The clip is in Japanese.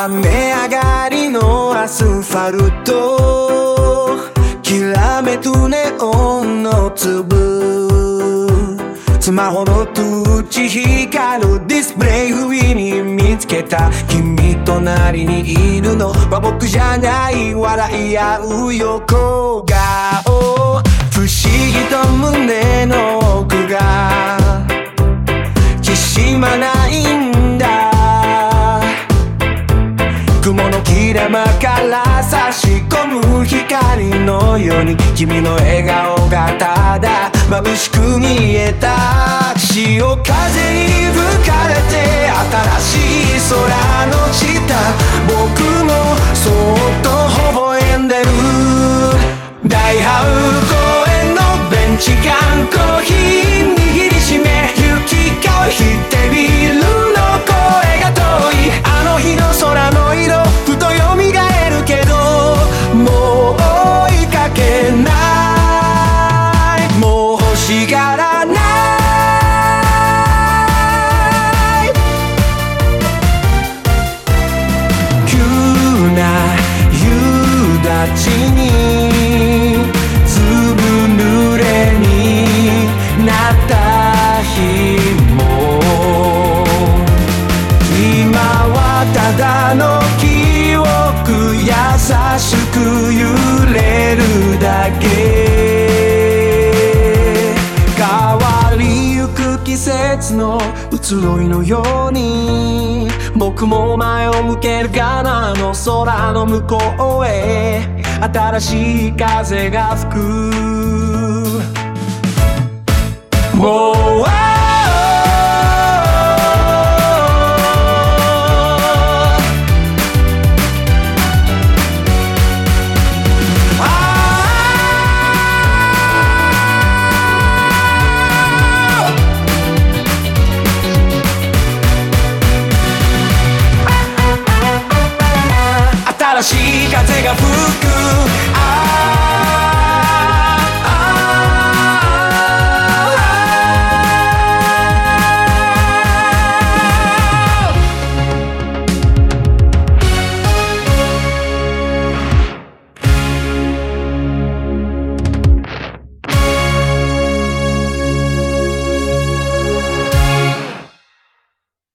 雨上がりのアスファルト、きらめくネオンの粒、スマホのタッチ光るディスプレイ不意に見つけた。君隣にいるのは僕じゃない、笑い合う横顔、不思議と胸の奥がきしまないんだ。雲の切れ間から差し込む光のように、君の笑顔がただ眩しく見えた。潮風に吹かれて新しい空の下、僕もそっと微笑んでる。大ハウ公園のベンチ缶コーヒー握りしめ、行き交う人ビルの声が遠い。あの日の空の色ふと蘇るけど、もう追いかけない、もう欲しがらない。急な夕立にずぶ濡れになった日も、今はただの記憶、優しく揺れるだけ。変わりゆく季節の移ろいのように、僕も前を向けるかな、あの空の向こうへ新しい風が吹く。もう